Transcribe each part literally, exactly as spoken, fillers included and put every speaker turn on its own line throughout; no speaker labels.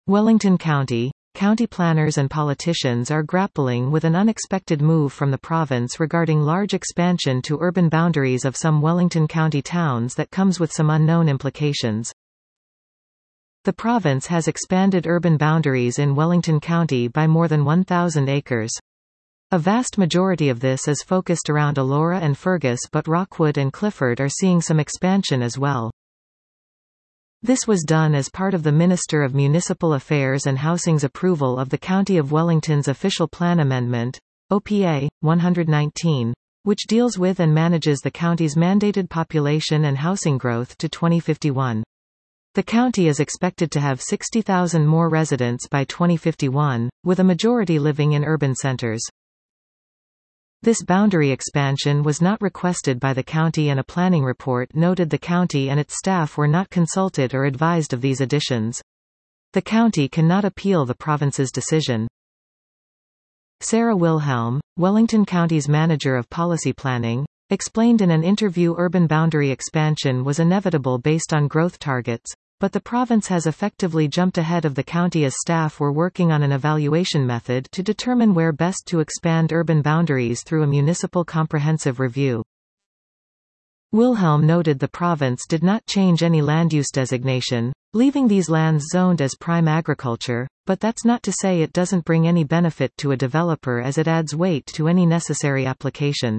Wellington County. County planners and politicians are grappling with an unexpected move from the province regarding large expansion to urban boundaries of some Wellington County towns that comes with some unknown implications. The province has expanded urban boundaries in Wellington County by more than one thousand acres. A vast majority of this is focused around Elora and Fergus, but Rockwood and Clifford are seeing some expansion as well. This was done as part of the Minister of Municipal Affairs and Housing's approval of the County of Wellington's Official Plan Amendment, O P A, one hundred nineteen, which deals with and manages the county's mandated population and housing growth to twenty fifty-one. The county is expected to have sixty thousand more residents by twenty fifty-one, with a majority living in urban centers. This boundary expansion was not requested by the county, and a planning report noted the county and its staff were not consulted or advised of these additions. The county cannot appeal the province's decision. Sarah Wilhelm, Wellington County's manager of policy planning, explained in an interview urban boundary expansion was inevitable based on growth targets, but the province has effectively jumped ahead of the county as staff were working on an evaluation method to determine where best to expand urban boundaries through a municipal comprehensive review. Wilhelm noted the province did not change any land use designation, leaving these lands zoned as prime agriculture, but that's not to say it doesn't bring any benefit to a developer, as it adds weight to any necessary application.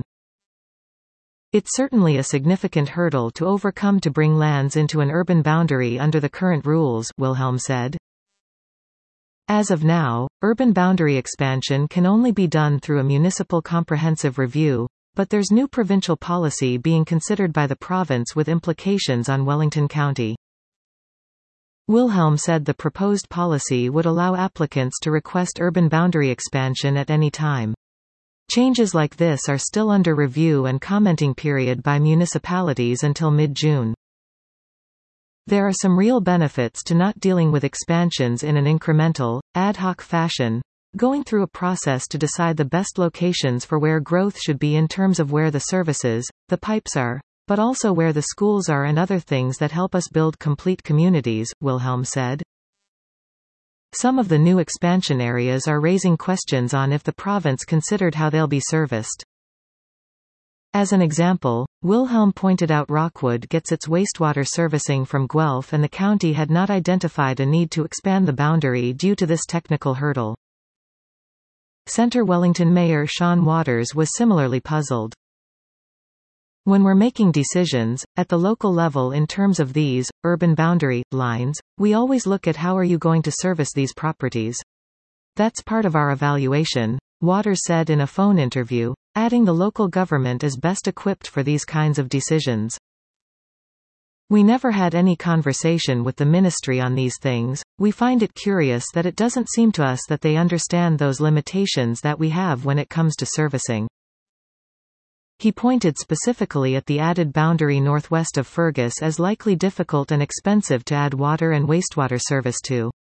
It's certainly a significant hurdle to overcome to bring lands into an urban boundary under the current rules, Wilhelm said. As of now, urban boundary expansion can only be done through a municipal comprehensive review, but there's new provincial policy being considered by the province with implications on Wellington County. Wilhelm said the proposed policy would allow applicants to request urban boundary expansion at any time. Changes like this are still under review and commenting period by municipalities until mid-June. There are some real benefits to not dealing with expansions in an incremental, ad hoc fashion, going through a process to decide the best locations for where growth should be in terms of where the services, the pipes are, but also where the schools are and other things that help us build complete communities, Wilhelm said. Some of the new expansion areas are raising questions on if the province considered how they'll be serviced. As an example, Wilhelm pointed out Rockwood gets its wastewater servicing from Guelph, and the county had not identified a need to expand the boundary due to this technical hurdle. Centre Wellington Mayor Sean Waters was similarly puzzled. When we're making decisions, at the local level in terms of these, urban boundary, lines, we always look at how are you going to service these properties. That's part of our evaluation, Waters said in a phone interview, adding the local government is best equipped for these kinds of decisions. We never had any conversation with the ministry on these things. We find it curious that it doesn't seem to us that they understand those limitations that we have when it comes to servicing. He pointed specifically at the added boundary northwest of Fergus as likely difficult and expensive to add water and wastewater service to.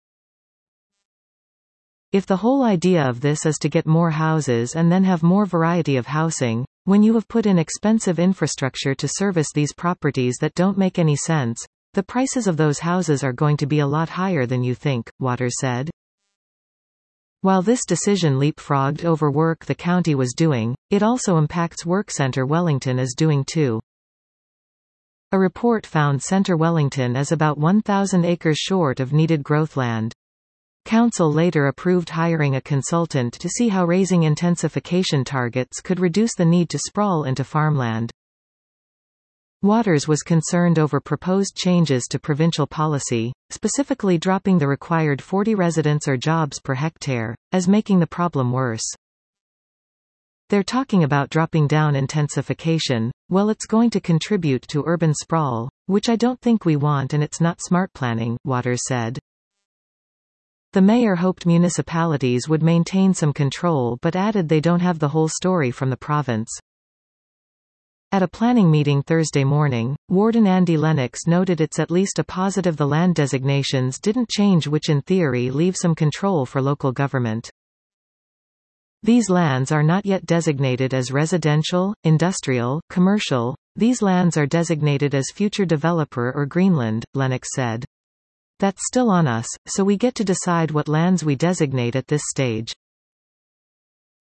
If the whole idea of this is to get more houses and then have more variety of housing, when you have put in expensive infrastructure to service these properties that don't make any sense, the prices of those houses are going to be a lot higher than you think, Waters said. While this decision leapfrogged over work the county was doing, it also impacts work Centre Wellington is doing too. A report found Centre Wellington is about one thousand acres short of needed growth land. Council later approved hiring a consultant to see how raising intensification targets could reduce the need to sprawl into farmland. Waters was concerned over proposed changes to provincial policy, specifically dropping the required forty residents or jobs per hectare, as making the problem worse. They're talking about dropping down intensification. Well, it's going to contribute to urban sprawl, which I don't think we want, and it's not smart planning, Waters said. The mayor hoped municipalities would maintain some control but added they don't have the whole story from the province. At a planning meeting Thursday morning, Warden Andy Lennox noted it's at least a positive the land designations didn't change, which in theory leave some control for local government. These lands are not yet designated as residential, industrial, commercial. These lands are designated as future developer or Greenland, Lennox said. That's still on us, so we get to decide what lands we designate at this stage.